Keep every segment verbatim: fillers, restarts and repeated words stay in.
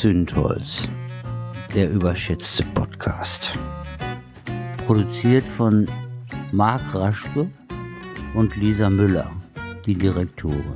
Zündholz, der überschätzte Podcast. Produziert von Marc Raschke und Lisa Müller, die Direktorin.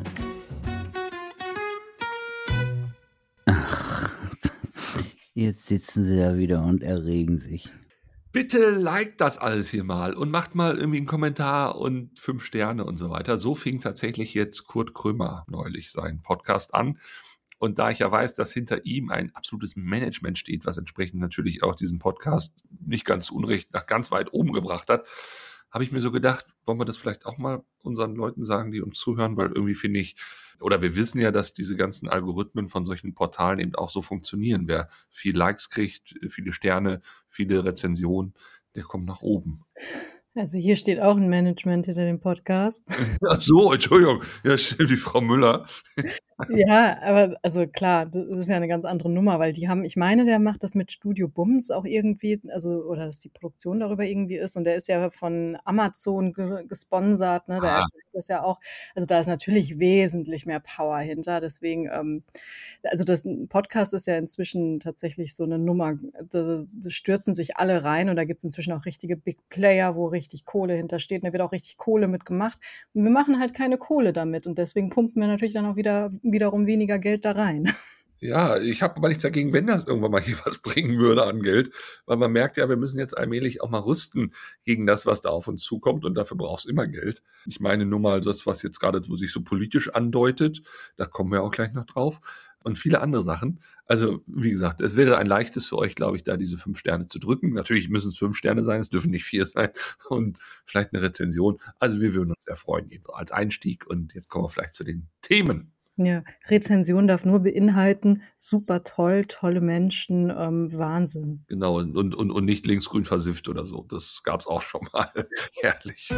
Ach, jetzt sitzen sie da wieder und erregen sich. Bitte liked das alles hier mal und macht mal irgendwie einen Kommentar und fünf Sterne und so weiter. So fing tatsächlich jetzt Kurt Krömer neulich seinen Podcast an. Und da ich ja weiß, dass hinter ihm ein absolutes Management steht, was entsprechend natürlich auch diesen Podcast nicht ganz zu Unrecht nach ganz weit oben gebracht hat, habe ich mir so gedacht, wollen wir das vielleicht auch mal unseren Leuten sagen, die uns zuhören, weil irgendwie finde ich, oder wir wissen ja, dass diese ganzen Algorithmen von solchen Portalen eben auch so funktionieren. Wer viel Likes kriegt, viele Sterne, viele Rezensionen, der kommt nach oben. Also hier steht auch ein Management hinter dem Podcast. Ach so, Entschuldigung, ja, stimmt, wie Frau Müller. Ja, aber also klar, das ist ja eine ganz andere Nummer, weil die haben, ich meine, der macht das mit Studio Bums auch irgendwie, also oder dass die Produktion darüber irgendwie ist und der ist ja von Amazon ge gesponsert, ne? Der Ah. erstellt das ja auch. Also da ist natürlich wesentlich mehr Power hinter. Deswegen, ähm, also das Podcast ist ja inzwischen tatsächlich so eine Nummer. Da, da stürzen sich alle rein und da gibt es inzwischen auch richtige Big Player, wo richtig Kohle hintersteht. Und da wird auch richtig Kohle mitgemacht. Und wir machen halt keine Kohle damit und deswegen pumpen wir natürlich dann auch wieder wiederum weniger Geld da rein. Ja, ich habe aber nichts dagegen, wenn das irgendwann mal hier was bringen würde an Geld, weil man merkt ja, wir müssen jetzt allmählich auch mal rüsten gegen das, was da auf uns zukommt und dafür braucht es immer Geld. Ich meine nur mal das, was jetzt gerade so sich so politisch andeutet, da kommen wir auch gleich noch drauf und viele andere Sachen. Also wie gesagt, es wäre ein leichtes für euch, glaube ich, da diese fünf Sterne zu drücken. Natürlich müssen es fünf Sterne sein, es dürfen nicht vier sein und vielleicht eine Rezension. Also wir würden uns sehr freuen, als Einstieg und jetzt kommen wir vielleicht zu den Themen. Ja, Rezension darf nur beinhalten, super toll, tolle Menschen, ähm, Wahnsinn. Genau, und, und, und nicht linksgrün versifft oder so. Das gab es auch schon mal. Herrlich.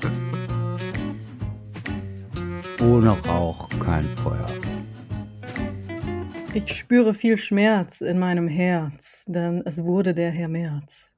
Ohne Rauch kein Feuer. Ich spüre viel Schmerz in meinem Herz, denn es wurde der Herr Merz.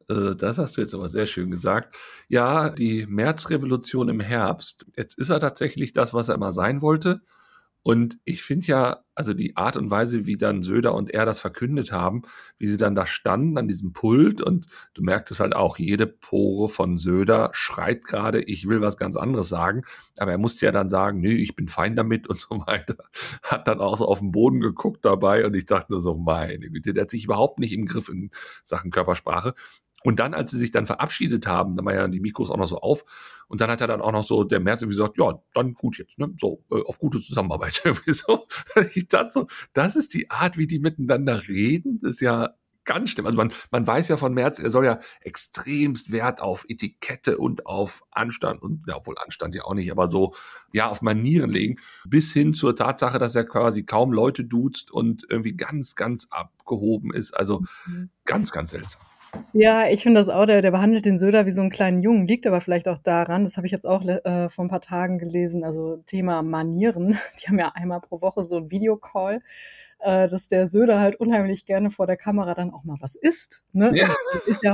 Das hast du jetzt aber sehr schön gesagt. Ja, die Märzrevolution im Herbst. Jetzt ist er tatsächlich das, was er immer sein wollte. Und ich finde ja, also die Art und Weise, wie dann Söder und er das verkündet haben, wie sie dann da standen an diesem Pult und du merktest halt auch, jede Pore von Söder schreit gerade, ich will was ganz anderes sagen, aber er musste ja dann sagen, nee, ich bin fein damit und so weiter. Hat dann auch so auf den Boden geguckt dabei und ich dachte nur so, meine Güte, der hat sich überhaupt nicht im Griff in Sachen Körpersprache. Und dann, als sie sich dann verabschiedet haben, da waren ja die Mikros auch noch so auf, und dann hat er dann auch noch so, der Merz irgendwie gesagt, ja, dann gut jetzt, ne, so, äh, auf gute Zusammenarbeit. Irgendwie so. Ich dachte so, das ist die Art, wie die miteinander reden, das ist ja ganz schlimm. Also man, man weiß ja von Merz, er soll ja extremst Wert auf Etikette und auf Anstand und, ja, obwohl Anstand ja auch nicht, aber so, ja, auf Manieren legen, bis hin zur Tatsache, dass er quasi kaum Leute duzt und irgendwie ganz, ganz abgehoben ist. Also Mhm. ganz, ganz seltsam. Ja, ich finde das auch, der, der behandelt den Söder wie so einen kleinen Jungen, liegt aber vielleicht auch daran, das habe ich jetzt auch äh, vor ein paar Tagen gelesen, also Thema Manieren, die haben ja einmal pro Woche so einen Videocall, äh, dass der Söder halt unheimlich gerne vor der Kamera dann auch mal was isst, ne? Ja. Also, er ist ja,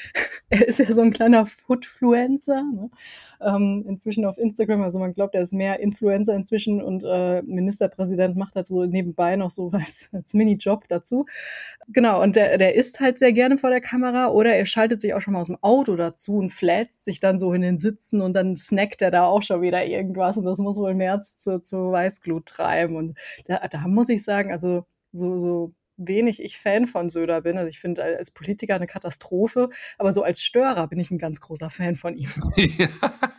er ist ja so ein kleiner Foodfluencer, ne? Ähm, inzwischen auf Instagram, also man glaubt, er ist mehr Influencer inzwischen und äh, Ministerpräsident macht halt so nebenbei noch so was als Minijob dazu. Genau, und der, der isst halt sehr gerne vor der Kamera oder er schaltet sich auch schon mal aus dem Auto dazu und flätzt sich dann so in den Sitzen und dann snackt er da auch schon wieder irgendwas und das muss wohl Merz zu, zu Weißglut treiben. Und da, da muss ich sagen, also so, so wenig ich Fan von Söder bin, also ich finde als Politiker eine Katastrophe, aber so als Störer bin ich ein ganz großer Fan von ihm. Ja,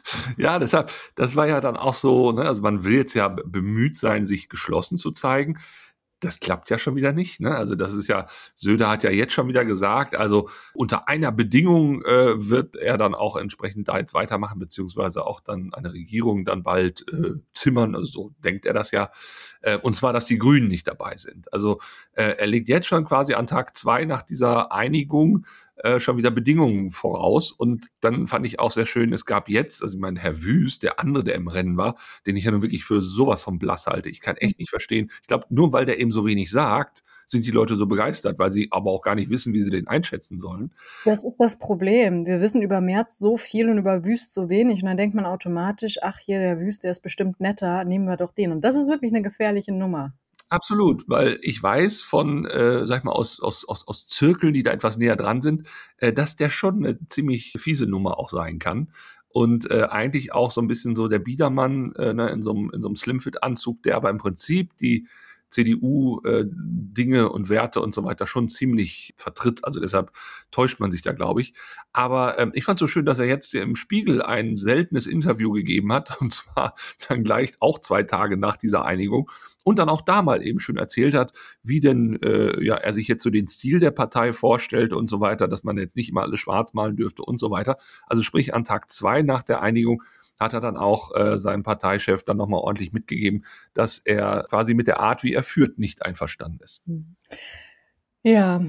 ja, deshalb, das war ja dann auch so, ne, also man will jetzt ja bemüht sein, sich geschlossen zu zeigen. Das klappt ja schon wieder nicht, ne? Also das ist ja, Söder hat ja jetzt schon wieder gesagt, also unter einer Bedingung äh, wird er dann auch entsprechend da jetzt weitermachen, beziehungsweise auch dann eine Regierung dann bald äh, zimmern, also so denkt er das ja, äh, und zwar, dass die Grünen nicht dabei sind. Also äh, er legt jetzt schon quasi an Tag zwei nach dieser Einigung äh, schon wieder Bedingungen voraus und dann fand ich auch sehr schön, es gab jetzt, also ich meine, Herr Wüst, der andere, der im Rennen war, den ich ja nun wirklich für sowas von blass halte, ich kann echt nicht verstehen, ich glaube, nur weil der eben so wenig sagt, sind die Leute so begeistert, weil sie aber auch gar nicht wissen, wie sie den einschätzen sollen. Das ist das Problem. Wir wissen über Merz so viel und über Wüst so wenig. Und dann denkt man automatisch, ach hier, der Wüst, der ist bestimmt netter, nehmen wir doch den. Und das ist wirklich eine gefährliche Nummer. Absolut, weil ich weiß von, äh, sag ich mal, aus, aus, aus, aus Zirkeln, die da etwas näher dran sind, äh, dass der schon eine ziemlich fiese Nummer auch sein kann. Und äh, eigentlich auch so ein bisschen so der Biedermann äh, ne, in so einem in so einem Slimfit-Anzug, der aber im Prinzip die C D U-Dinge äh, und Werte und so weiter schon ziemlich vertritt. Also deshalb täuscht man sich da, glaube ich. Aber ähm, ich fand es so schön, dass er jetzt im Spiegel ein seltenes Interview gegeben hat, und zwar dann gleich auch zwei Tage nach dieser Einigung. Und dann auch da mal eben schön erzählt hat, wie denn äh, ja er sich jetzt so den Stil der Partei vorstellt und so weiter, dass man jetzt nicht immer alles schwarz malen dürfte und so weiter. Also sprich, an Tag zwei nach der Einigung hat er dann auch äh, seinem Parteichef dann nochmal ordentlich mitgegeben, dass er quasi mit der Art, wie er führt, nicht einverstanden ist. Ja,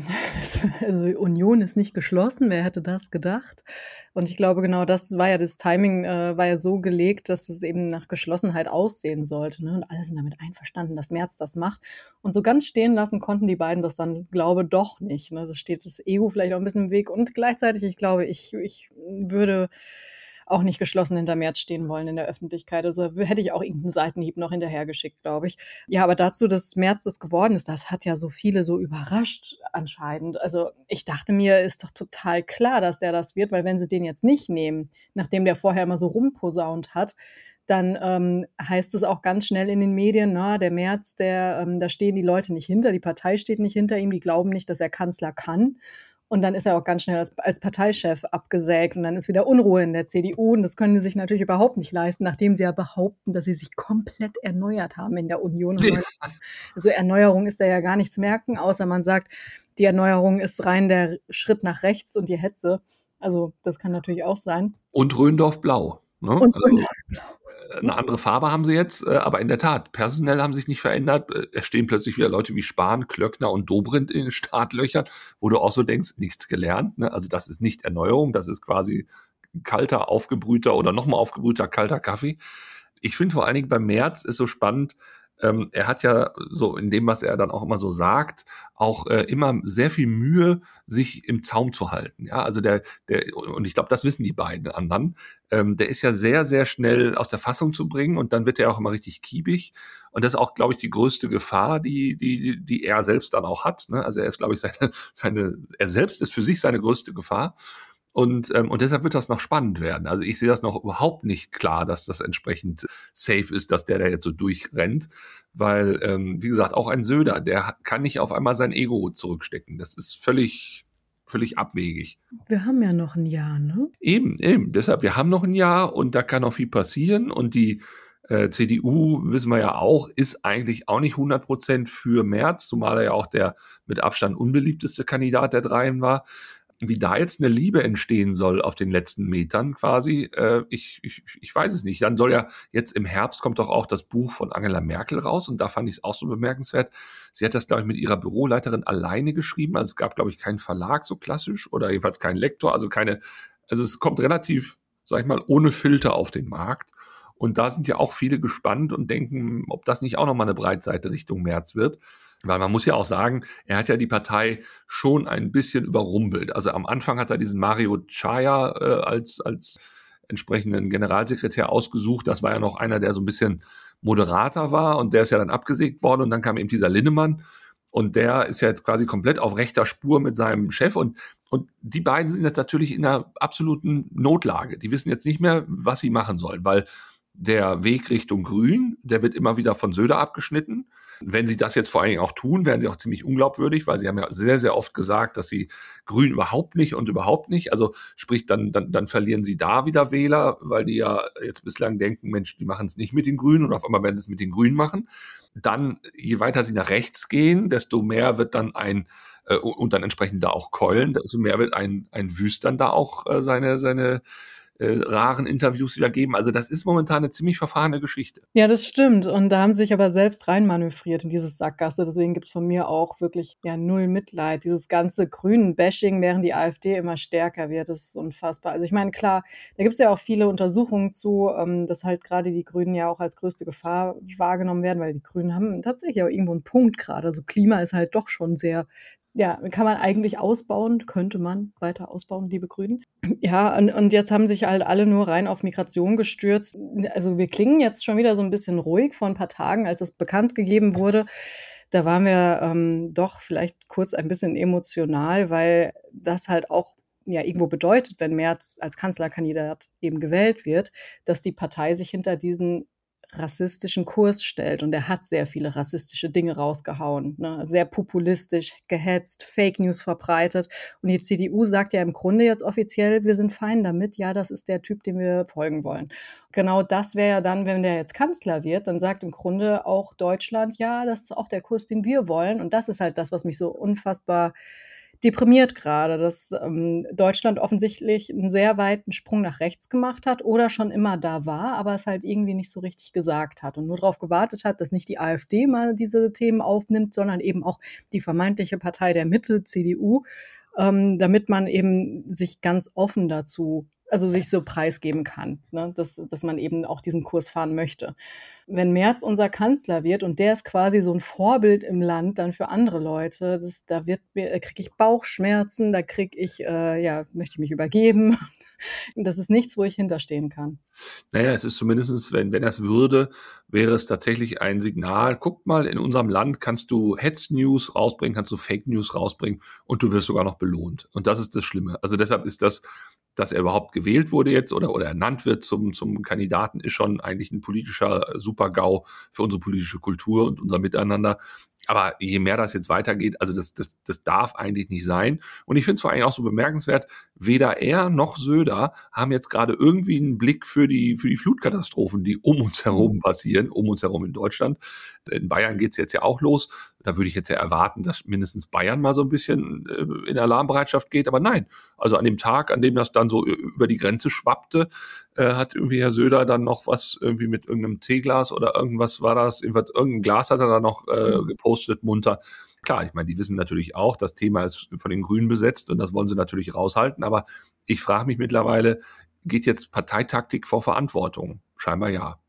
also Union ist nicht geschlossen, wer hätte das gedacht? Und ich glaube, genau das war ja das Timing, äh, war ja so gelegt, dass es eben nach Geschlossenheit aussehen sollte. Ne? Und alle sind damit einverstanden, dass Merz das macht. Und so ganz stehen lassen konnten die beiden das dann, glaube ich, doch nicht. Ne? Da steht das Ego vielleicht auch ein bisschen im Weg. Und gleichzeitig, ich glaube, ich, ich würde auch nicht geschlossen hinter Merz stehen wollen in der Öffentlichkeit. Also hätte ich auch irgendeinen Seitenhieb noch hinterhergeschickt, glaube ich. Ja, aber dazu, dass Merz das geworden ist, das hat ja so viele so überrascht anscheinend. Also ich dachte mir, ist doch total klar, dass der das wird, weil wenn sie den jetzt nicht nehmen, nachdem der vorher immer so rumposaunt hat, dann ähm, heißt es auch ganz schnell in den Medien, na, der Merz, der, ähm, da stehen die Leute nicht hinter, die Partei steht nicht hinter ihm, die glauben nicht, dass er Kanzler kann. Und dann ist er auch ganz schnell als, als Parteichef abgesägt und dann ist wieder Unruhe in der C D U und das können die sich natürlich überhaupt nicht leisten, nachdem sie ja behaupten, dass sie sich komplett erneuert haben in der Union. Ja. Also Erneuerung ist da ja gar nichts merken, außer man sagt, die Erneuerung ist rein der Schritt nach rechts und die Hetze. Also das kann natürlich auch sein. Und Röndorf blau. Ne? Und also, eine andere Farbe haben sie jetzt, aber in der Tat, personell haben sich nicht verändert. Es stehen plötzlich wieder Leute wie Spahn, Klöckner und Dobrindt in den Startlöchern, wo du auch so denkst, nichts gelernt. Ne? Also das ist nicht Erneuerung, das ist quasi kalter, aufgebrühter oder nochmal aufgebrühter kalter Kaffee. Ich finde vor allen Dingen bei Merz ist so spannend, Ähm, er hat ja so in dem, was er dann auch immer so sagt, auch äh, immer sehr viel Mühe, sich im Zaum zu halten. Ja, also der, der, und ich glaube, das wissen die beiden anderen, ähm, der ist ja sehr, sehr schnell aus der Fassung zu bringen und dann wird er auch immer richtig kiebig. Und das ist auch, glaube ich, die größte Gefahr, die, die, die er selbst dann auch hat. Ne? Also er ist, glaube ich, seine, seine, er selbst ist für sich seine größte Gefahr. Und, ähm, und deshalb wird das noch spannend werden. Also ich sehe das noch überhaupt nicht klar, dass das entsprechend safe ist, dass der da jetzt so durchrennt. Weil, ähm, wie gesagt, auch ein Söder, der kann nicht auf einmal sein Ego zurückstecken. Das ist völlig, völlig abwegig. Wir haben ja noch ein Jahr, ne? Eben, eben. Deshalb, wir haben noch ein Jahr und da kann noch viel passieren. Und die äh, C D U, wissen wir ja auch, ist eigentlich auch nicht hundert Prozent für Merz, zumal er ja auch der mit Abstand unbeliebteste Kandidat der dreien war. Wie da jetzt eine Liebe entstehen soll auf den letzten Metern quasi, äh, ich, ich, ich weiß es nicht. Dann soll ja jetzt im Herbst kommt doch auch das Buch von Angela Merkel raus und da fand ich es auch so bemerkenswert. Sie hat das, glaube ich, mit ihrer Büroleiterin alleine geschrieben. Also es gab, glaube ich, keinen Verlag so klassisch oder jedenfalls keinen Lektor. Also keine, also es kommt relativ, sag ich mal, ohne Filter auf den Markt. Und da sind ja auch viele gespannt und denken, ob das nicht auch nochmal eine Breitseite Richtung Merz wird. Weil man muss ja auch sagen, er hat ja die Partei schon ein bisschen überrumpelt. Also am Anfang hat er diesen Mario Chaya äh, als, als entsprechenden Generalsekretär ausgesucht. Das war ja noch einer, der so ein bisschen moderater war und der ist ja dann abgesägt worden und dann kam eben dieser Linnemann und der ist ja jetzt quasi komplett auf rechter Spur mit seinem Chef und, und die beiden sind jetzt natürlich in einer absoluten Notlage. Die wissen jetzt nicht mehr, was sie machen sollen, weil der Weg Richtung Grün, der wird immer wieder von Söder abgeschnitten. Wenn sie das jetzt vor allen Dingen auch tun, werden sie auch ziemlich unglaubwürdig, weil sie haben ja sehr, sehr oft gesagt, dass sie Grün überhaupt nicht und überhaupt nicht, also sprich, dann, dann, dann verlieren sie da wieder Wähler, weil die ja jetzt bislang denken, Mensch, die machen es nicht mit den Grünen und auf einmal werden sie es mit den Grünen machen. Dann, je weiter sie nach rechts gehen, desto mehr wird dann ein, äh, und dann entsprechend da auch Keulen, desto mehr wird ein, ein Wüstern da auch äh, seine, seine, Äh, raren Interviews wieder geben. Also das ist momentan eine ziemlich verfahrene Geschichte. Ja, das stimmt. Und da haben sie sich aber selbst reinmanövriert in dieses Sackgasse. Deswegen gibt es von mir auch wirklich ja null Mitleid. Dieses ganze Grünen-Bashing, während die AfD immer stärker wird, das ist unfassbar. Also ich meine, klar, da gibt es ja auch viele Untersuchungen zu, ähm, dass halt gerade die Grünen ja auch als größte Gefahr wahrgenommen werden, weil die Grünen haben tatsächlich auch irgendwo einen Punkt gerade. Also Klima ist halt doch schon sehr ja, kann man eigentlich ausbauen, könnte man weiter ausbauen, liebe Grünen. Ja, und, und jetzt haben sich halt alle nur rein auf Migration gestürzt. Also wir klingen jetzt schon wieder so ein bisschen ruhig vor ein paar Tagen, als das bekannt gegeben wurde. da waren wir ähm, doch vielleicht kurz ein bisschen emotional, weil das halt auch ja irgendwo bedeutet, wenn Merz als Kanzlerkandidat eben gewählt wird, dass die Partei sich hinter diesen rassistischen Kurs stellt. Und er hat sehr viele rassistische Dinge rausgehauen, ne? Sehr populistisch, gehetzt, Fake News verbreitet. Und die C D U sagt ja im Grunde jetzt offiziell, wir sind fein damit, ja, das ist der Typ, dem wir folgen wollen. Genau das wäre ja dann, wenn der jetzt Kanzler wird, dann sagt im Grunde auch Deutschland, ja, das ist auch der Kurs, den wir wollen. Und das ist halt das, was mich so unfassbar deprimiert gerade, dass ähm, Deutschland offensichtlich einen sehr weiten Sprung nach rechts gemacht hat oder schon immer da war, aber es halt irgendwie nicht so richtig gesagt hat und nur darauf gewartet hat, dass nicht die AfD mal diese Themen aufnimmt, sondern eben auch die vermeintliche Partei der Mitte, C D U, ähm, damit man eben sich ganz offen dazu, also sich so preisgeben kann, ne? dass, dass man eben auch diesen Kurs fahren möchte. Wenn Merz unser Kanzler wird und der ist quasi so ein Vorbild im Land dann für andere Leute, das, da wird mir, da kriege ich Bauchschmerzen, da kriege ich, äh, ja, möchte ich mich übergeben. Das ist nichts, wo ich hinterstehen kann. Naja, es ist zumindest, wenn, wenn er es würde, wäre es tatsächlich ein Signal. Guck mal, in unserem Land kannst du Hetz-News rausbringen, kannst du Fake-News rausbringen und du wirst sogar noch belohnt. Und das ist das Schlimme. Also deshalb ist das, dass er überhaupt gewählt wurde jetzt oder, oder ernannt wird zum, zum Kandidaten, ist schon eigentlich ein politischer Super-GAU für unsere politische Kultur und unser Miteinander. Aber je mehr das jetzt weitergeht, also das, das, das darf eigentlich nicht sein. Und ich finde es vor allem auch so bemerkenswert, weder er noch Söder haben jetzt gerade irgendwie einen Blick für die, für die Flutkatastrophen, die um uns herum passieren, um uns herum in Deutschland. In Bayern geht es jetzt ja auch los. Da würde ich jetzt ja erwarten, dass mindestens Bayern mal so ein bisschen in Alarmbereitschaft geht. Aber nein, also an dem Tag, an dem das dann so über die Grenze schwappte, äh, hat irgendwie Herr Söder dann noch was irgendwie mit irgendeinem Teeglas oder irgendwas war das, jedenfalls irgendein Glas hat er dann noch äh, gepostet, munter. Klar, ich meine, die wissen natürlich auch, das Thema ist von den Grünen besetzt und das wollen sie natürlich raushalten. Aber ich frage mich mittlerweile, geht jetzt Parteitaktik vor Verantwortung? Scheinbar ja.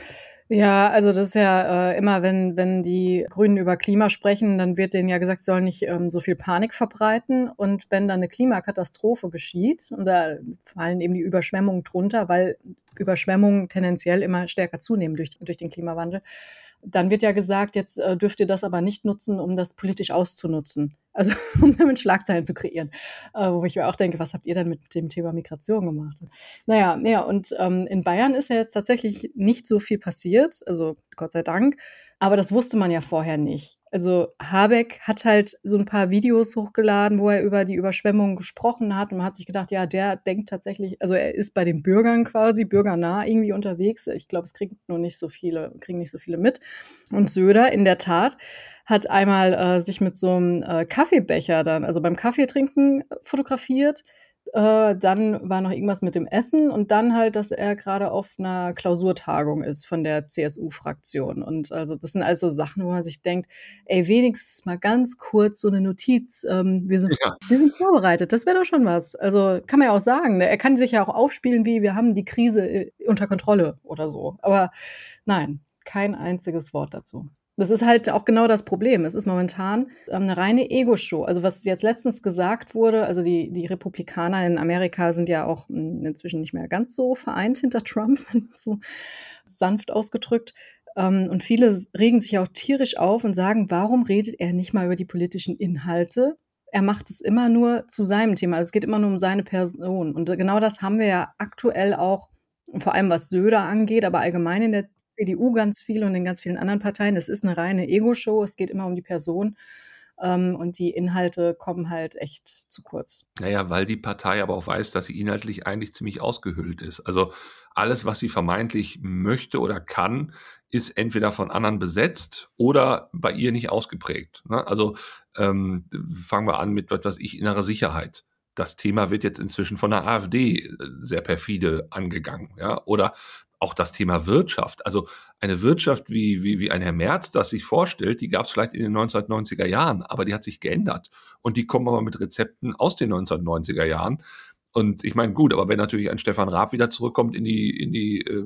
Ja, also das ist ja äh, immer, wenn, wenn die Grünen über Klima sprechen, dann wird denen ja gesagt, sie sollen nicht ähm, so viel Panik verbreiten. Und wenn dann eine Klimakatastrophe geschieht, und da fallen eben die Überschwemmungen drunter, weil Überschwemmungen tendenziell immer stärker zunehmen durch, durch den Klimawandel, dann wird ja gesagt, jetzt äh, dürft ihr das aber nicht nutzen, um das politisch auszunutzen. Also um damit Schlagzeilen zu kreieren. Äh, wo ich mir auch denke, was habt ihr denn mit dem Thema Migration gemacht? Naja, ja, und ähm, in Bayern ist ja jetzt tatsächlich nicht so viel passiert, also Gott sei Dank. Aber das wusste man ja vorher nicht. Also Habeck hat halt so ein paar Videos hochgeladen, wo er über die Überschwemmung gesprochen hat und man hat sich gedacht, ja, der denkt tatsächlich, also er ist bei den Bürgern quasi, bürgernah irgendwie unterwegs. Ich glaube, es kriegen nur nicht so viele, kriegen nicht so viele mit. Und Söder in der Tat hat einmal äh, sich mit so einem äh, Kaffeebecher dann, also beim Kaffeetrinken fotografiert. Äh, dann war noch irgendwas mit dem Essen und dann halt, dass er gerade auf einer Klausurtagung ist von der C S U-Fraktion. Und also das sind also Sachen, wo man sich denkt, ey, wenigstens mal ganz kurz so eine Notiz, ähm, wir, sind, Ja. wir sind vorbereitet, das wäre doch schon was. Also kann man ja auch sagen, ne? Er kann sich ja auch aufspielen wie, wir haben die Krise unter Kontrolle oder so. Aber nein, kein einziges Wort dazu. Das ist halt auch genau das Problem. Es ist momentan ähm, eine reine Ego-Show. Also was jetzt letztens gesagt wurde, also die, die Republikaner in Amerika sind ja auch mh, inzwischen nicht mehr ganz so vereint hinter Trump, so sanft ausgedrückt. Ähm, und viele regen sich ja auch tierisch auf und sagen, warum redet er nicht mal über die politischen Inhalte? Er macht es immer nur zu seinem Thema. Also es geht immer nur um seine Person. Und genau das haben wir ja aktuell auch, vor allem was Söder angeht, aber allgemein in der C D U ganz viel und in ganz vielen anderen Parteien. Es ist eine reine Ego-Show, es geht immer um die Person ähm, und die Inhalte kommen halt echt zu kurz. Naja, weil die Partei aber auch weiß, dass sie inhaltlich eigentlich ziemlich ausgehöhlt ist. Also alles, was sie vermeintlich möchte oder kann, ist entweder von anderen besetzt oder bei ihr nicht ausgeprägt. Ne? Also ähm, fangen wir an mit, was weiß ich, innerer Sicherheit. Das Thema wird jetzt inzwischen von der AfD sehr perfide angegangen. Ja? Oder auch das Thema Wirtschaft. Also eine Wirtschaft, wie, wie, wie ein Herr Merz das sich vorstellt, die gab es vielleicht in den neunzehnhundertneunziger Jahren, aber die hat sich geändert. Und die kommen aber mit Rezepten aus den neunzehnhundertneunziger Jahren. Und ich meine, gut, aber wenn natürlich ein Stefan Raab wieder zurückkommt in die, in die, äh,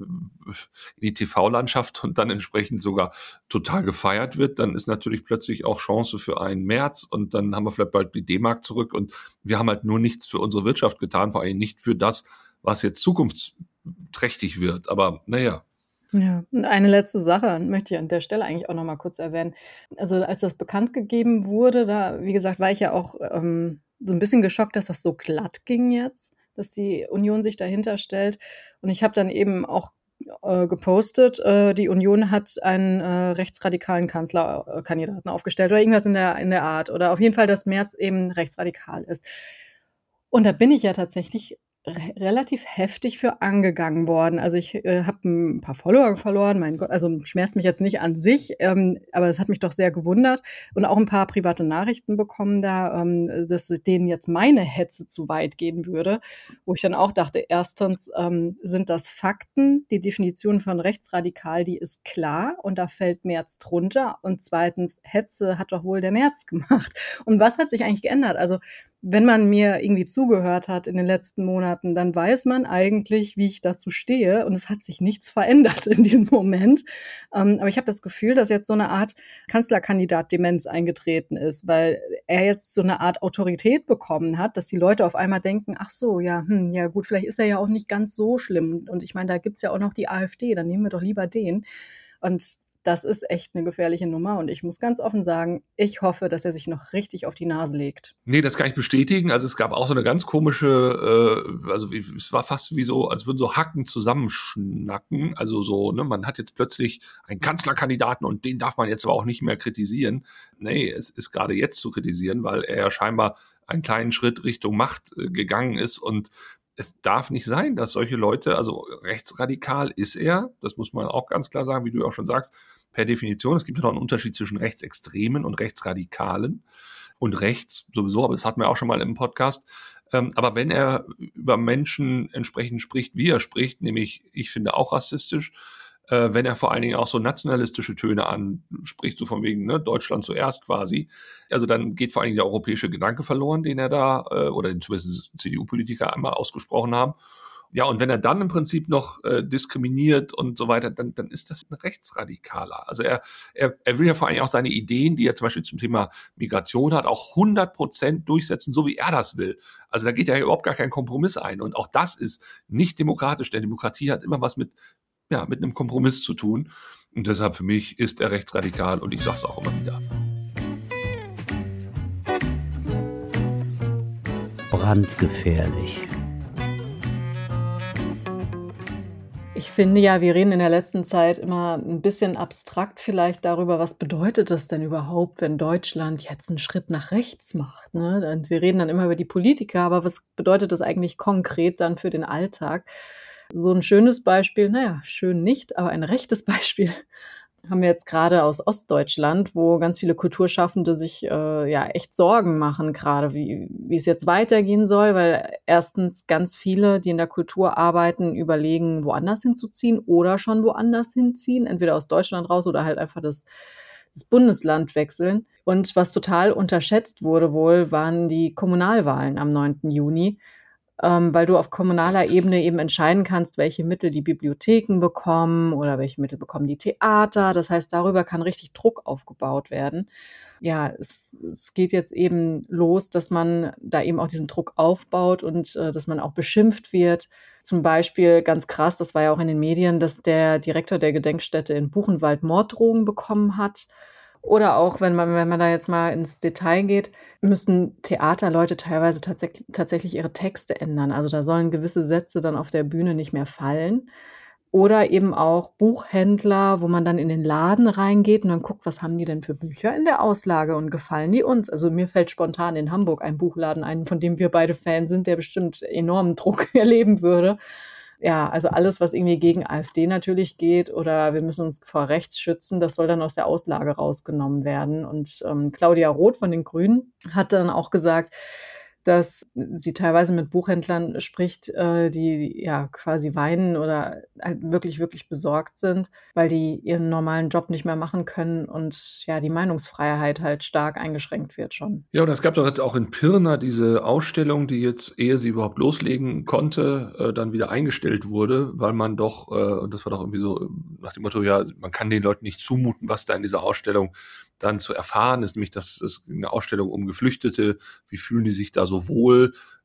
in die T V-Landschaft und dann entsprechend sogar total gefeiert wird, dann ist natürlich plötzlich auch Chance für einen Merz und dann haben wir vielleicht bald die D-Mark zurück und wir haben halt nur nichts für unsere Wirtschaft getan, vor allem nicht für das, was jetzt zukunftsträchtig wird. Aber naja. Ja, und eine letzte Sache möchte ich an der Stelle eigentlich auch noch mal kurz erwähnen. Also, als das bekannt gegeben wurde, da, wie gesagt, war ich ja auch ähm, so ein bisschen geschockt, dass das so glatt ging jetzt, dass die Union sich dahinter stellt. Und ich habe dann eben auch äh, gepostet, äh, die Union hat einen äh, rechtsradikalen Kanzlerkandidaten aufgestellt oder irgendwas in der, in der Art. Oder auf jeden Fall, dass Merz eben rechtsradikal ist. Und da bin ich ja tatsächlich re relativ heftig für angegangen worden. Also, ich, äh, habe ein paar Follower verloren, mein Gott, also, schmerzt mich jetzt nicht an sich, ähm, aber es hat mich doch sehr gewundert und auch ein paar private Nachrichten bekommen da, ähm, dass denen jetzt meine Hetze zu weit gehen würde, wo ich dann auch dachte, erstens, ähm, sind das Fakten? Die Definition von rechtsradikal, die ist klar und da fällt Merz drunter. Und zweitens, Hetze hat doch wohl der Merz gemacht. Und was hat sich eigentlich geändert? Also, wenn man mir irgendwie zugehört hat in den letzten Monaten, dann weiß man eigentlich, wie ich dazu stehe. Und es hat sich nichts verändert in diesem Moment. Ähm, aber ich habe das Gefühl, dass jetzt so eine Art Kanzlerkandidat-Demenz eingetreten ist, weil er jetzt so eine Art Autorität bekommen hat, dass die Leute auf einmal denken, ach so, ja, hm, ja gut, vielleicht ist er ja auch nicht ganz so schlimm. Und ich meine, da gibt's ja auch noch die AfD, dann nehmen wir doch lieber den. Und das ist echt eine gefährliche Nummer und ich muss ganz offen sagen, ich hoffe, dass er sich noch richtig auf die Nase legt. Nee, das kann ich bestätigen. Also es gab auch so eine ganz komische, äh, also wie, es war fast wie so, als würden so Hacken zusammenschnacken. Also so, ne, man hat jetzt plötzlich einen Kanzlerkandidaten und den darf man jetzt aber auch nicht mehr kritisieren. Nee, es ist gerade jetzt zu kritisieren, weil er ja scheinbar einen kleinen Schritt Richtung Macht äh, gegangen ist und es darf nicht sein, dass solche Leute, also rechtsradikal ist er, das muss man auch ganz klar sagen, wie du auch schon sagst, per Definition. Es gibt ja noch einen Unterschied zwischen Rechtsextremen und Rechtsradikalen und rechts sowieso, aber das hatten wir auch schon mal im Podcast. Ähm, aber wenn er über Menschen entsprechend spricht, wie er spricht, nämlich, ich finde, auch rassistisch, äh, wenn er vor allen Dingen auch so nationalistische Töne anspricht, so von wegen, ne, Deutschland zuerst quasi, also dann geht vor allen Dingen der europäische Gedanke verloren, den er da, äh, oder den zumindest C D U-Politiker einmal ausgesprochen haben. Ja, und wenn er dann im Prinzip noch äh, diskriminiert und so weiter, dann, dann ist das ein Rechtsradikaler. Also er, er, er will ja vor allem auch seine Ideen, die er zum Beispiel zum Thema Migration hat, auch hundert Prozent durchsetzen, so wie er das will. Also da geht ja überhaupt gar kein Kompromiss ein. Und auch das ist nicht demokratisch, denn Demokratie hat immer was mit, ja, mit einem Kompromiss zu tun. Und deshalb für mich ist er rechtsradikal und ich sage es auch immer wieder. Brandgefährlich. Ich finde ja, wir reden in der letzten Zeit immer ein bisschen abstrakt vielleicht darüber, was bedeutet das denn überhaupt, wenn Deutschland jetzt einen Schritt nach rechts macht, ne? Und wir reden dann immer über die Politiker, aber was bedeutet das eigentlich konkret dann für den Alltag? So ein schönes Beispiel, naja, schön nicht, aber ein rechtes Beispiel haben wir jetzt gerade aus Ostdeutschland, wo ganz viele Kulturschaffende sich äh, ja echt Sorgen machen, gerade wie wie es jetzt weitergehen soll, weil erstens ganz viele, die in der Kultur arbeiten, überlegen, woanders hinzuziehen oder schon woanders hinziehen, entweder aus Deutschland raus oder halt einfach das, das Bundesland wechseln. Und was total unterschätzt wurde wohl, waren die Kommunalwahlen am neunten Juni. Ähm, weil du auf kommunaler Ebene eben entscheiden kannst, welche Mittel die Bibliotheken bekommen oder welche Mittel bekommen die Theater. Das heißt, darüber kann richtig Druck aufgebaut werden. Ja, es, es geht jetzt eben los, dass man da eben auch diesen Druck aufbaut und äh, dass man auch beschimpft wird. Zum Beispiel ganz krass, das war ja auch in den Medien, dass der Direktor der Gedenkstätte in Buchenwald Morddrohungen bekommen hat. Oder auch, wenn man, wenn man da jetzt mal ins Detail geht, müssen Theaterleute teilweise tatsächlich, tatsächlich ihre Texte ändern. Also da sollen gewisse Sätze dann auf der Bühne nicht mehr fallen. Oder eben auch Buchhändler, wo man dann in den Laden reingeht und dann guckt, was haben die denn für Bücher in der Auslage und gefallen die uns? Also mir fällt spontan in Hamburg ein Buchladen ein, von dem wir beide Fan sind, der bestimmt enormen Druck erleben würde. Ja, also alles, was irgendwie gegen AfD natürlich geht oder wir müssen uns vor rechts schützen, das soll dann aus der Auslage rausgenommen werden. Und ähm, Claudia Roth von den Grünen hat dann auch gesagt, dass sie teilweise mit Buchhändlern spricht, äh, die ja quasi weinen oder halt wirklich, wirklich besorgt sind, weil die ihren normalen Job nicht mehr machen können und ja, die Meinungsfreiheit halt stark eingeschränkt wird schon. Ja, und es gab doch jetzt auch in Pirna diese Ausstellung, die jetzt, ehe sie überhaupt loslegen konnte, äh, dann wieder eingestellt wurde, weil man doch, äh, und das war doch irgendwie so nach dem Motto, ja, man kann den Leuten nicht zumuten, was da in dieser Ausstellung dann zu erfahren ist, nämlich, dass es eine Ausstellung um Geflüchtete, wie fühlen die sich da so wohl,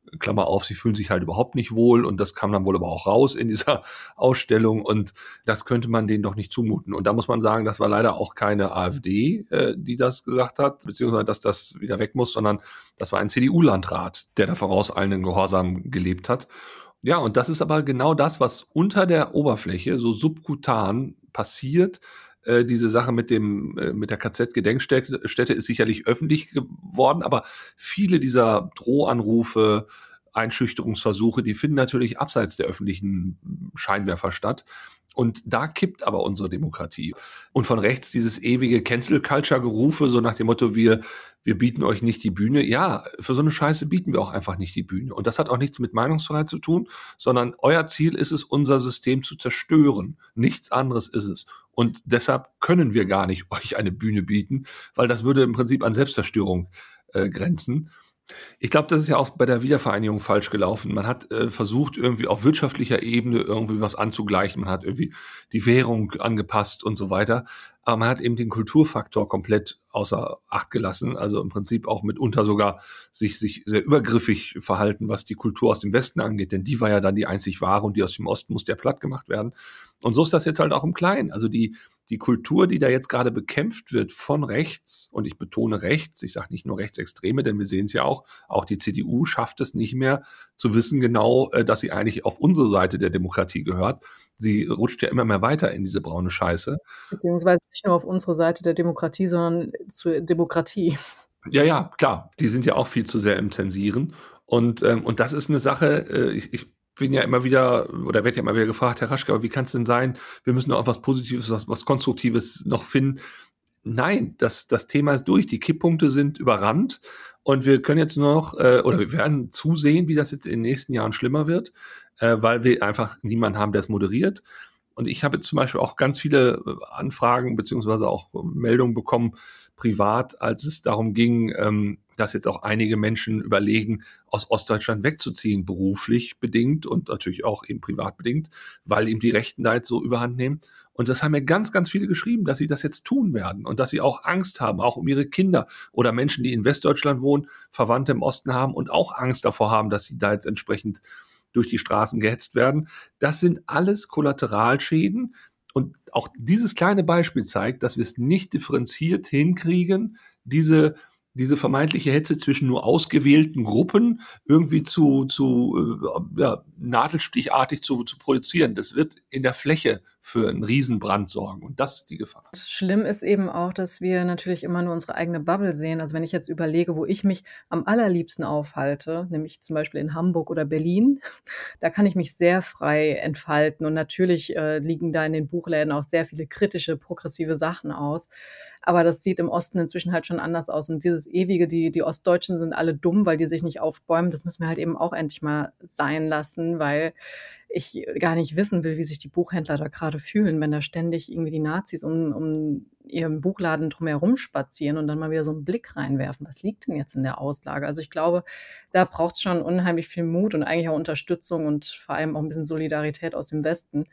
Klammer auf, sie fühlen sich halt überhaupt nicht wohl und das kam dann wohl aber auch raus in dieser Ausstellung und das könnte man denen doch nicht zumuten. Und da muss man sagen, das war leider auch keine AfD, äh, die das gesagt hat, beziehungsweise dass das wieder weg muss, sondern das war ein C D U-Landrat, der da vorauseilenden Gehorsam gelebt hat. Ja, und das ist aber genau das, was unter der Oberfläche so subkutan passiert. Äh, diese Sache mit dem äh, mit der K Z-Gedenkstätte Stätte ist sicherlich öffentlich geworden, aber viele dieser Drohanrufe, Einschüchterungsversuche, die finden natürlich abseits der öffentlichen Scheinwerfer statt. Und da kippt aber unsere Demokratie. Und von rechts dieses ewige Cancel-Culture-Gerufe, so nach dem Motto, wir, wir bieten euch nicht die Bühne. Ja, für so eine Scheiße bieten wir auch einfach nicht die Bühne. Und das hat auch nichts mit Meinungsfreiheit zu tun, sondern euer Ziel ist es, unser System zu zerstören. Nichts anderes ist es. Und deshalb können wir gar nicht euch eine Bühne bieten, weil das würde im Prinzip an Selbstzerstörung äh, grenzen. Ich glaube, das ist ja auch bei der Wiedervereinigung falsch gelaufen. Man hat äh, versucht, irgendwie auf wirtschaftlicher Ebene irgendwie was anzugleichen. Man hat irgendwie die Währung angepasst und so weiter. Aber man hat eben den Kulturfaktor komplett außer Acht gelassen. Also im Prinzip auch mitunter sogar sich, sich sehr übergriffig verhalten, was die Kultur aus dem Westen angeht. Denn die war ja dann die einzig wahre und die aus dem Osten musste ja platt gemacht werden. Und so ist das jetzt halt auch im Kleinen. Also die, die Kultur, die da jetzt gerade bekämpft wird von rechts, und ich betone rechts, ich sage nicht nur Rechtsextreme, denn wir sehen es ja auch, auch die C D U schafft es nicht mehr zu wissen genau, dass sie eigentlich auf unsere Seite der Demokratie gehört. Sie rutscht ja immer mehr weiter in diese braune Scheiße. Beziehungsweise nicht nur auf unsere Seite der Demokratie, sondern zur Demokratie. Ja, ja, klar. Die sind ja auch viel zu sehr im Zensieren. Und, ähm, und das ist eine Sache, äh, ich, ich bin ja immer wieder, oder werde ja immer wieder gefragt, Herr Raschke, aber wie kann es denn sein, wir müssen doch auch was Positives, was, was Konstruktives noch finden. Nein, das, das Thema ist durch. Die Kipppunkte sind überrannt und wir können jetzt nur noch, äh, oder wir werden zusehen, wie das jetzt in den nächsten Jahren schlimmer wird, äh, weil wir einfach niemanden haben, der es moderiert. Und ich habe jetzt zum Beispiel auch ganz viele Anfragen beziehungsweise auch Meldungen bekommen, privat, als es darum ging, ähm, dass jetzt auch einige Menschen überlegen, aus Ostdeutschland wegzuziehen, beruflich bedingt und natürlich auch eben privat bedingt, weil eben die Rechten da jetzt so überhand nehmen. Und das haben mir ganz, ganz viele geschrieben, dass sie das jetzt tun werden und dass sie auch Angst haben, auch um ihre Kinder oder Menschen, die in Westdeutschland wohnen, Verwandte im Osten haben und auch Angst davor haben, dass sie da jetzt entsprechend durch die Straßen gehetzt werden. Das sind alles Kollateralschäden. Und auch dieses kleine Beispiel zeigt, dass wir es nicht differenziert hinkriegen, diese diese vermeintliche Hetze zwischen nur ausgewählten Gruppen irgendwie zu, zu äh, ja, nadelstichartig zu, zu produzieren. Das wird in der Fläche für einen Riesenbrand sorgen. Und das ist die Gefahr. Schlimm ist eben auch, dass wir natürlich immer nur unsere eigene Bubble sehen. Also wenn ich jetzt überlege, wo ich mich am allerliebsten aufhalte, nämlich zum Beispiel in Hamburg oder Berlin, da kann ich mich sehr frei entfalten. Und natürlich äh, liegen da in den Buchläden auch sehr viele kritische, progressive Sachen aus. Aber das sieht im Osten inzwischen halt schon anders aus. Und dieses ewige, die, die Ostdeutschen sind alle dumm, weil die sich nicht aufbäumen, das müssen wir halt eben auch endlich mal sein lassen, weil ich gar nicht wissen will, wie sich die Buchhändler da gerade fühlen, wenn da ständig irgendwie die Nazis um, um ihren Buchladen drumherum spazieren und dann mal wieder so einen Blick reinwerfen. Was liegt denn jetzt in der Auslage? Also ich glaube, da braucht es schon unheimlich viel Mut und eigentlich auch Unterstützung und vor allem auch ein bisschen Solidarität aus dem Westen.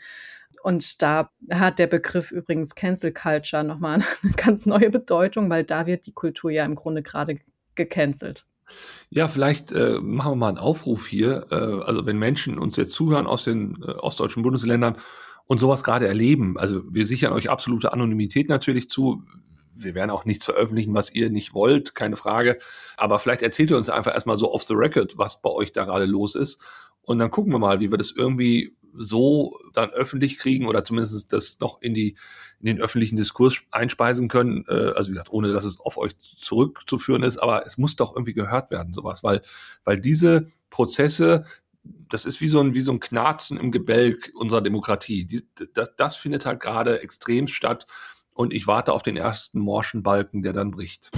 Und da hat der Begriff übrigens Cancel Culture nochmal eine ganz neue Bedeutung, weil da wird die Kultur ja im Grunde gerade gecancelt. Ja, vielleicht äh, machen wir mal einen Aufruf hier. Äh, also wenn Menschen uns jetzt zuhören aus den äh, ostdeutschen Bundesländern und sowas gerade erleben, also wir sichern euch absolute Anonymität natürlich zu. Wir werden auch nichts veröffentlichen, was ihr nicht wollt, keine Frage. Aber vielleicht erzählt ihr uns einfach erstmal so off the record, was bei euch da gerade los ist. Und dann gucken wir mal, wie wir das irgendwie so dann öffentlich kriegen oder zumindest das noch in die in den öffentlichen Diskurs einspeisen können. Äh, also wie gesagt, ohne dass es auf euch zurückzuführen ist, aber es muss doch irgendwie gehört werden, sowas, weil weil diese Prozesse, das ist wie so ein wie so ein Knarzen im Gebälk unserer Demokratie. Die, das, das findet halt gerade extrem statt und ich warte auf den ersten morschen Balken, der dann bricht.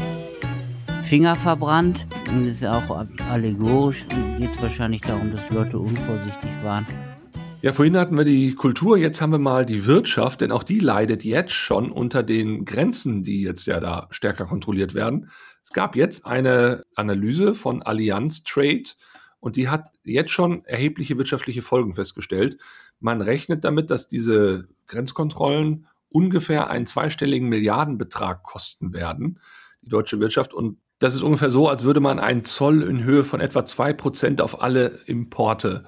Finger verbrannt, und das ist ja auch allegorisch, geht es wahrscheinlich darum, dass Leute unvorsichtig waren. Ja, vorhin hatten wir die Kultur, jetzt haben wir mal die Wirtschaft, denn auch die leidet jetzt schon unter den Grenzen, die jetzt ja da stärker kontrolliert werden. Es gab jetzt eine Analyse von Allianz Trade und die hat jetzt schon erhebliche wirtschaftliche Folgen festgestellt. Man rechnet damit, dass diese Grenzkontrollen ungefähr einen zweistelligen Milliardenbetrag kosten werden, die deutsche Wirtschaft. Und Das ist ungefähr so, als würde man einen Zoll in Höhe von etwa zwei Prozent auf alle Importe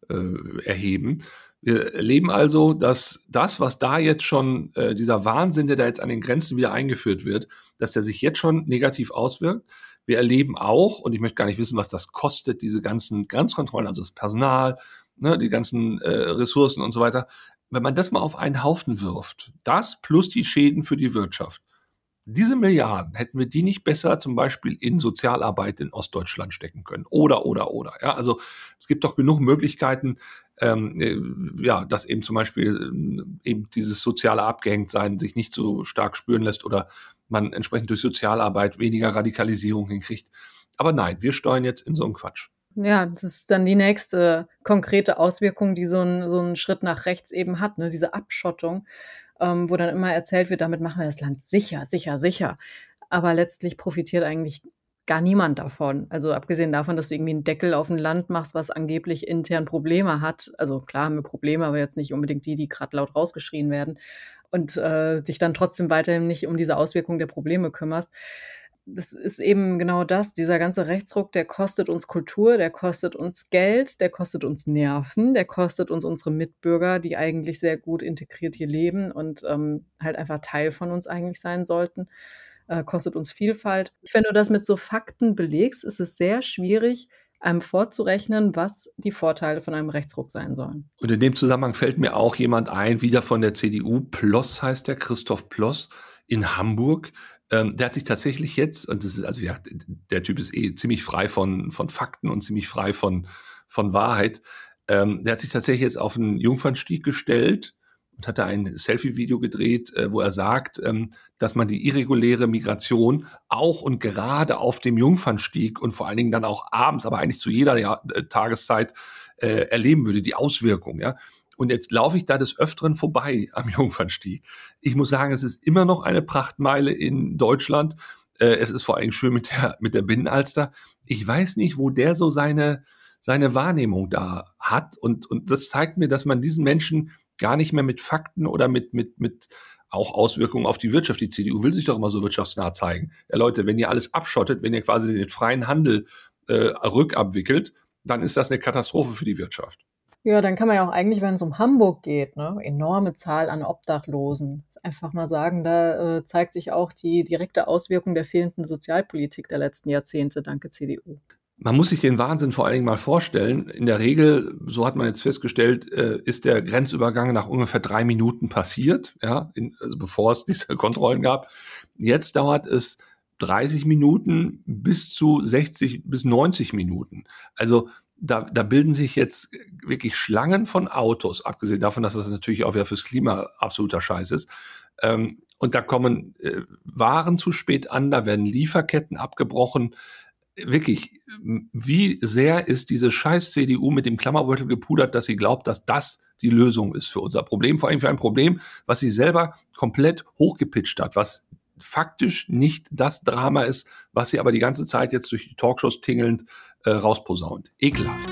äh, erheben. Wir erleben also, dass das, was da jetzt schon, äh, dieser Wahnsinn, der da jetzt an den Grenzen wieder eingeführt wird, dass der sich jetzt schon negativ auswirkt. Wir erleben auch, und ich möchte gar nicht wissen, was das kostet, diese ganzen Grenzkontrollen, also das Personal, ne, die ganzen äh, Ressourcen und so weiter. Wenn man das mal auf einen Haufen wirft, das plus die Schäden für die Wirtschaft, diese Milliarden hätten wir die nicht besser zum Beispiel in Sozialarbeit in Ostdeutschland stecken können. Oder, oder, oder. Ja, also es gibt doch genug Möglichkeiten, ähm, äh, ja, dass eben zum Beispiel ähm, eben dieses soziale Abgehängtsein sich nicht so stark spüren lässt oder man entsprechend durch Sozialarbeit weniger Radikalisierung hinkriegt. Aber nein, wir steuern jetzt in so einen Quatsch. Ja, das ist dann die nächste konkrete Auswirkung, die so ein, so ein Schritt nach rechts eben hat, ne? Diese Abschottung, ähm, wo dann immer erzählt wird, damit machen wir das Land sicher, sicher, sicher. Aber letztlich profitiert eigentlich gar niemand davon. Also abgesehen davon, dass du irgendwie einen Deckel auf ein Land machst, was angeblich intern Probleme hat. Also klar haben wir Probleme, aber jetzt nicht unbedingt die, die gerade laut rausgeschrien werden. Und äh, dich dann trotzdem weiterhin nicht um diese Auswirkungen der Probleme kümmerst. Das ist eben genau das, dieser ganze Rechtsruck, der kostet uns Kultur, der kostet uns Geld, der kostet uns Nerven, der kostet uns unsere Mitbürger, die eigentlich sehr gut integriert hier leben und ähm, halt einfach Teil von uns eigentlich sein sollten, äh, kostet uns Vielfalt. Wenn du das mit so Fakten belegst, ist es sehr schwierig, einem vorzurechnen, was die Vorteile von einem Rechtsruck sein sollen. Und in dem Zusammenhang fällt mir auch jemand ein, wieder von der C D U, Ploss heißt der, Christoph Ploss in Hamburg. Ähm, der hat sich tatsächlich jetzt, und das ist, also ja, der Typ ist eh ziemlich frei von, von Fakten und ziemlich frei von, von Wahrheit. Ähm, der hat sich tatsächlich jetzt auf einen Jungfernstieg gestellt und hat da ein Selfie-Video gedreht, äh, wo er sagt, ähm, dass man die irreguläre Migration auch und gerade auf dem Jungfernstieg und vor allen Dingen dann auch abends, aber eigentlich zu jeder Jahr, äh, Tageszeit äh, erleben würde, die Auswirkung, ja. Und jetzt laufe ich da des Öfteren vorbei am Jungfernstieg. Ich muss sagen, es ist immer noch eine Prachtmeile in Deutschland. Äh, es ist vor allem schön mit der, mit der Binnenalster. Ich weiß nicht, wo der so seine, seine Wahrnehmung da hat. Und, und das zeigt mir, dass man diesen Menschen gar nicht mehr mit Fakten oder mit, mit, mit auch Auswirkungen auf die Wirtschaft. Die C D U will sich doch immer so wirtschaftsnah zeigen. Ja, Leute, wenn ihr alles abschottet, wenn ihr quasi den freien Handel äh, rückabwickelt, dann ist das eine Katastrophe für die Wirtschaft. Ja, dann kann man ja auch eigentlich, wenn es um Hamburg geht, ne, enorme Zahl an Obdachlosen. Einfach mal sagen, da äh, zeigt sich auch die direkte Auswirkung der fehlenden Sozialpolitik der letzten Jahrzehnte, danke C D U. Man muss sich den Wahnsinn vor allen Dingen mal vorstellen. In der Regel, so hat man jetzt festgestellt, äh, ist der Grenzübergang nach ungefähr drei Minuten passiert, ja, in, also bevor es diese Kontrollen gab. Jetzt dauert es dreißig Minuten bis zu sechzig bis neunzig Minuten. Also da, da bilden sich jetzt wirklich Schlangen von Autos, abgesehen davon, dass das natürlich auch wieder fürs Klima absoluter Scheiß ist. Ähm, und da kommen äh, Waren zu spät an, da werden Lieferketten abgebrochen. Wirklich, wie sehr ist diese scheiß C D U mit dem Klammerbeutel gepudert, dass sie glaubt, dass das die Lösung ist für unser Problem, vor allem für ein Problem, was sie selber komplett hochgepitcht hat, was faktisch nicht das Drama ist, was sie aber die ganze Zeit jetzt durch die Talkshows tingelnd äh, rausposaunt. Ekelhaft.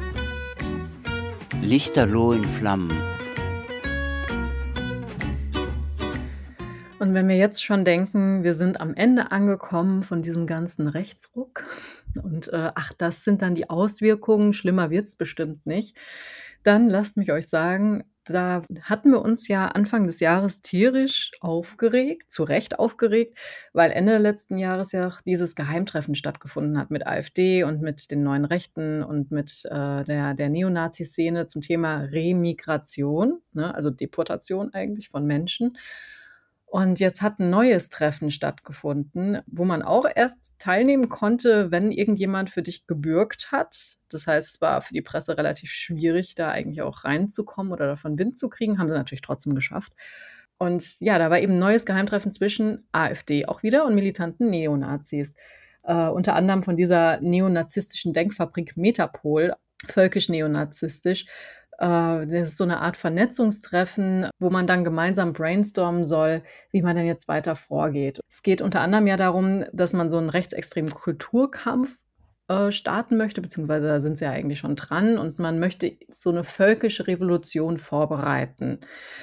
Lichterloh in Flammen. Und wenn wir jetzt schon denken, wir sind am Ende angekommen von diesem ganzen Rechtsruck und äh, ach, das sind dann die Auswirkungen, schlimmer wird's bestimmt nicht, dann lasst mich euch sagen, da hatten wir uns ja Anfang des Jahres tierisch aufgeregt, zu Recht aufgeregt, weil Ende letzten Jahres ja dieses Geheimtreffen stattgefunden hat mit AfD und mit den neuen Rechten und mit äh, der, der Neonazi-Szene zum Thema Remigration, ne, also Deportation eigentlich von Menschen. Und jetzt hat ein neues Treffen stattgefunden, wo man auch erst teilnehmen konnte, wenn irgendjemand für dich gebürgt hat. Das heißt, es war für die Presse relativ schwierig, da eigentlich auch reinzukommen oder davon Wind zu kriegen. Haben sie natürlich trotzdem geschafft. Und ja, da war eben ein neues Geheimtreffen zwischen AfD auch wieder und militanten Neonazis. Äh, unter anderem von dieser neonazistischen Denkfabrik Metapol, völkisch-neonazistisch. Das ist so eine Art Vernetzungstreffen, wo man dann gemeinsam brainstormen soll, wie man denn jetzt weiter vorgeht. Es geht unter anderem ja darum, dass man so einen rechtsextremen Kulturkampf äh, starten möchte, beziehungsweise da sind sie ja eigentlich schon dran und man möchte so eine völkische Revolution vorbereiten.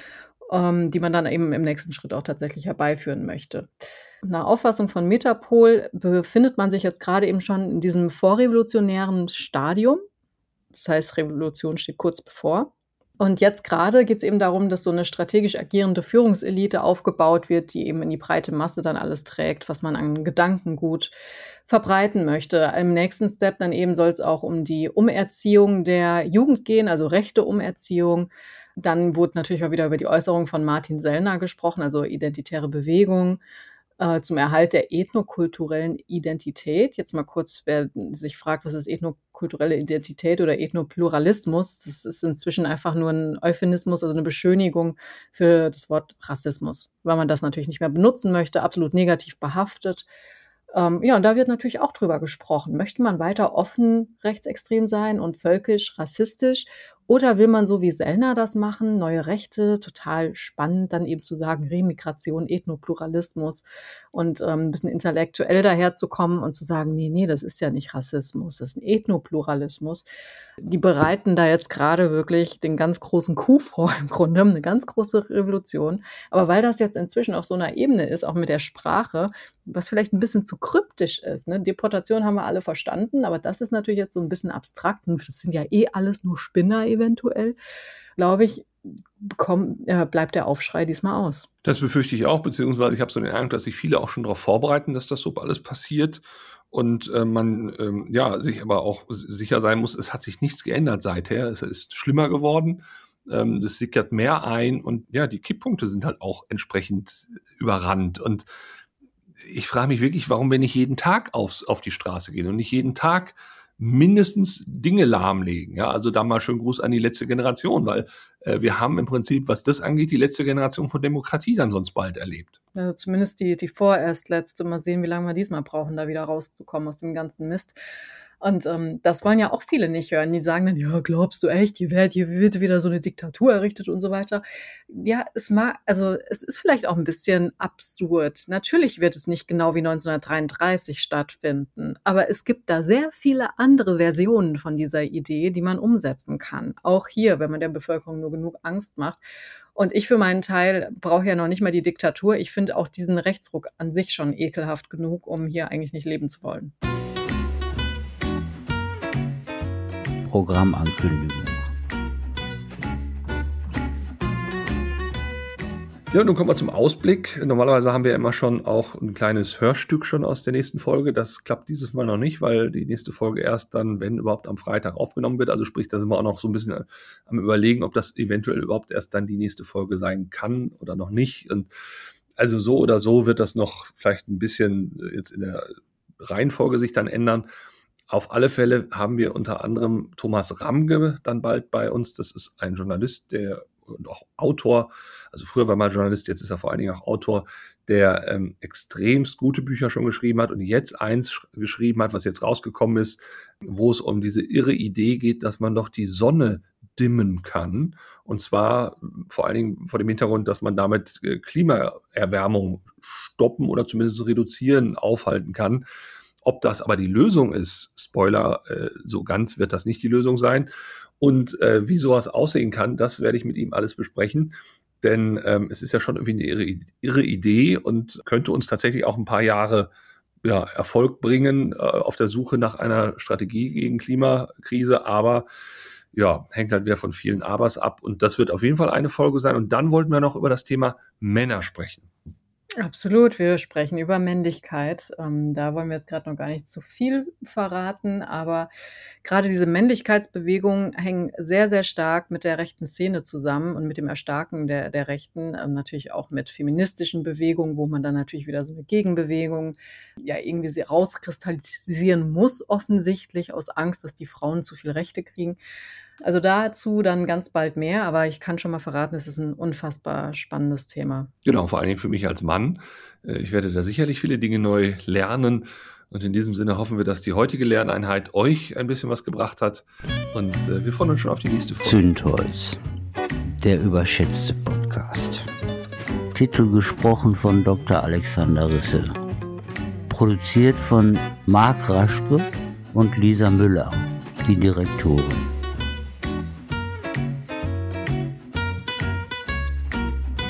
ähm, die man dann eben im nächsten Schritt auch tatsächlich herbeiführen möchte. Nach Auffassung von Metapol befindet man sich jetzt gerade eben schon in diesem vorrevolutionären Stadium. Das heißt, Revolution steht kurz bevor. Und jetzt gerade geht es eben darum, dass so eine strategisch agierende Führungselite aufgebaut wird, die eben in die breite Masse dann alles trägt, was man an Gedankengut verbreiten möchte. Im nächsten Step dann eben soll es auch um die Umerziehung der Jugend gehen, also rechte Umerziehung. Dann wurde natürlich auch wieder über die Äußerung von Martin Sellner gesprochen, also identitäre Bewegung äh, zum Erhalt der ethnokulturellen Identität. Jetzt mal kurz, wer sich fragt, was ist ethnokulturelle Identität oder Ethnopluralismus? Das ist inzwischen einfach nur ein Euphemismus, also eine Beschönigung für das Wort Rassismus, weil man das natürlich nicht mehr benutzen möchte, absolut negativ behaftet. Ähm, ja, und da wird natürlich auch drüber gesprochen. Möchte man weiter offen rechtsextrem sein und völkisch, rassistisch? Oder will man so wie Sellner das machen, neue Rechte, total spannend, dann eben zu sagen, Remigration, Ethnopluralismus und ähm, ein bisschen intellektuell daherzukommen und zu sagen, nee, nee, das ist ja nicht Rassismus, das ist ein Ethnopluralismus. Die bereiten da jetzt gerade wirklich den ganz großen Coup vor, im Grunde, eine ganz große Revolution. Aber weil das jetzt inzwischen auf so einer Ebene ist, auch mit der Sprache, was vielleicht ein bisschen zu kryptisch ist, ne? Deportation haben wir alle verstanden, aber das ist natürlich jetzt so ein bisschen abstrakt. Das sind ja eh alles nur Spinner eventuell. Glaube ich, komm, äh, bleibt der Aufschrei diesmal aus. Das befürchte ich auch, beziehungsweise ich habe so den Eindruck, dass sich viele auch schon darauf vorbereiten, dass das so alles passiert und äh, man ähm, ja sich aber auch sicher sein muss, es hat sich nichts geändert seither. Es ist schlimmer geworden. Ähm, das sickert mehr ein und ja, die Kipppunkte sind halt auch entsprechend überrannt und ich frage mich wirklich, warum wir nicht jeden Tag aufs, auf die Straße gehen und nicht jeden Tag mindestens Dinge lahmlegen. Ja, also da mal schön Gruß an die letzte Generation, weil äh, wir haben im Prinzip, was das angeht, die letzte Generation von Demokratie dann sonst bald erlebt. Also zumindest die, die vorerst letzte. Mal sehen, wie lange wir diesmal brauchen, da wieder rauszukommen aus dem ganzen Mist. Und ähm, das wollen ja auch viele nicht hören. Die sagen dann, ja, glaubst du echt, hier wird, hier wird wieder so eine Diktatur errichtet und so weiter. Ja, es mag, also es ist vielleicht auch ein bisschen absurd. Natürlich wird es nicht genau wie neunzehnhundertdreiunddreißig stattfinden, aber es gibt da sehr viele andere Versionen von dieser Idee, die man umsetzen kann. Auch hier, wenn man der Bevölkerung nur genug Angst macht. Und ich für meinen Teil brauche ja noch nicht mal die Diktatur. Ich finde auch diesen Rechtsruck an sich schon ekelhaft genug, um hier eigentlich nicht leben zu wollen. Programmankündigung. Ja, nun kommen wir zum Ausblick. Normalerweise haben wir immer schon auch ein kleines Hörstück schon aus der nächsten Folge. Das klappt dieses Mal noch nicht, weil die nächste Folge erst dann, wenn überhaupt, am Freitag aufgenommen wird. Also sprich, da sind wir auch noch so ein bisschen am Überlegen, ob das eventuell überhaupt erst dann die nächste Folge sein kann oder noch nicht. Und also so oder so wird das noch vielleicht ein bisschen jetzt in der Reihenfolge sich dann ändern. Auf alle Fälle haben wir unter anderem Thomas Ramge dann bald bei uns. Das ist ein Journalist, der und auch Autor, also früher war er mal Journalist, jetzt ist er vor allen Dingen auch Autor, der ähm, extremst gute Bücher schon geschrieben hat und jetzt eins sch- geschrieben hat, was jetzt rausgekommen ist, wo es um diese irre Idee geht, dass man doch die Sonne dimmen kann. Und zwar vor allen Dingen vor dem Hintergrund, dass man damit äh, Klimaerwärmung stoppen oder zumindest reduzieren, aufhalten kann. Ob das aber die Lösung ist, Spoiler, äh, so ganz wird das nicht die Lösung sein. Und äh, wie sowas aussehen kann, das werde ich mit ihm alles besprechen. Denn ähm, es ist ja schon irgendwie eine irre, irre Idee und könnte uns tatsächlich auch ein paar Jahre ja, Erfolg bringen äh, auf der Suche nach einer Strategie gegen Klimakrise. Aber ja, hängt halt wieder von vielen Abers ab. Und das wird auf jeden Fall eine Folge sein. Und dann wollten wir noch über das Thema Männer sprechen. Absolut, wir sprechen über Männlichkeit. Ähm, da wollen wir jetzt gerade noch gar nicht zu viel verraten, aber gerade diese Männlichkeitsbewegungen hängen sehr, sehr stark mit der rechten Szene zusammen und mit dem Erstarken der, der Rechten, ähm, natürlich auch mit feministischen Bewegungen, wo man dann natürlich wieder so eine Gegenbewegung ja irgendwie sie rauskristallisieren muss, offensichtlich aus Angst, dass die Frauen zu viel Rechte kriegen. Also dazu dann ganz bald mehr, aber ich kann schon mal verraten, es ist ein unfassbar spannendes Thema. Genau, vor allen Dingen für mich als Mann. Ich werde da sicherlich viele Dinge neu lernen. Und in diesem Sinne hoffen wir, dass die heutige Lerneinheit euch ein bisschen was gebracht hat. Und äh, wir freuen uns schon auf die nächste Folge. Zündholz, der überschätzte Podcast. Titel gesprochen von Doktor Alexander Risse. Produziert von Marc Raschke und Lisa Müller, die Direktorin.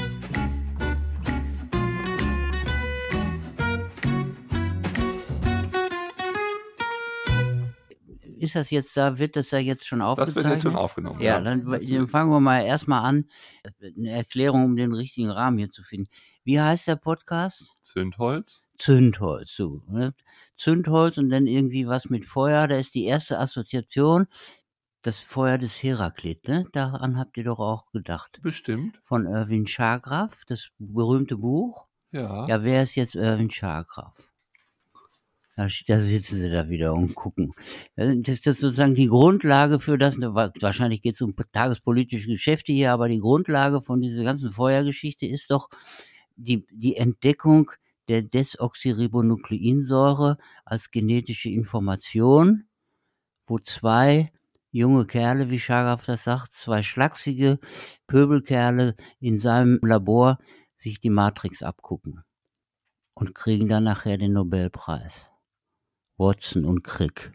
ist das jetzt da, wird das da jetzt schon aufgezeichnet? Das wird jetzt schon aufgenommen, ja. ja. Dann, dann fangen wir mal erstmal an, eine Erklärung, um den richtigen Rahmen hier zu finden. Wie heißt der Podcast? Zündholz. Zündholz, so. Ne? Zündholz und dann irgendwie was mit Feuer, da ist die erste Assoziation, das Feuer des Heraklit, ne? Daran habt ihr doch auch gedacht. Bestimmt. Von Erwin Schargraf, das berühmte Buch. Ja. Ja, wer ist jetzt Erwin Schargraf? Da, da sitzen sie da wieder und gucken. Das ist sozusagen die Grundlage für das, wahrscheinlich geht es um tagespolitische Geschäfte hier, aber die Grundlage von dieser ganzen Feuergeschichte ist doch die, die Entdeckung der Desoxyribonukleinsäure als genetische Information, wo zwei junge Kerle, wie Schargraf das sagt, zwei schlachsige Pöbelkerle in seinem Labor sich die Matrix abgucken und kriegen dann nachher den Nobelpreis. Watson und Crick.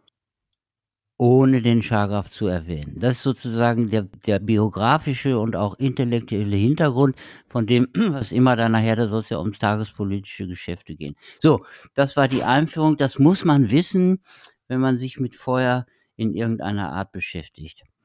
Ohne den Schargraf zu erwähnen. Das ist sozusagen der, der biografische und auch intellektuelle Hintergrund von dem, was immer dann nachher, da soll es ja ums tagespolitische Geschäfte gehen. So, das war die Einführung. Das muss man wissen, wenn man sich mit Feuer in irgendeiner Art beschäftigt.